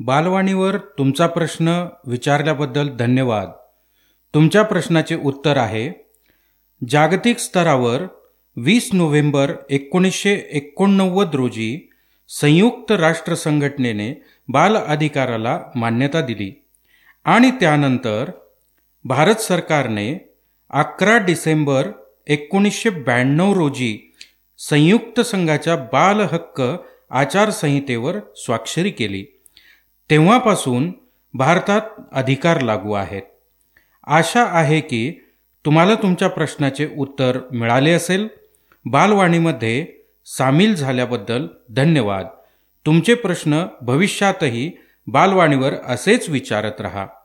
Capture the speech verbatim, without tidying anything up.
बालवाणीवर तुमचा प्रश्न विचारल्याबद्दल धन्यवाद. तुमच्या प्रश्नाचे उत्तर आहे: जागतिक स्तरावर वीस नोव्हेंबर एकोणीसशे एकोणनव्वद रोजी संयुक्त राष्ट्र संघटनेने बाल अधिकाराला मान्यता दिली आणि त्यानंतर भारत सरकारने अकरा डिसेंबर एकोणीसशे ब्याण्णव रोजी संयुक्त संघाच्या बाल हक्क आचारसंहितेवर स्वाक्षरी केली. तेव्हापासून भारतात अधिकार लागू आहेत. आशा आहे की तुम्हाला तुमच्या प्रश्नाचे उत्तर मिळाले असेल. बालवाणीमध्ये सामील झाल्याबद्दल धन्यवाद. तुमचे प्रश्न भविष्यातही बालवाणीवर असेच विचारत रहा.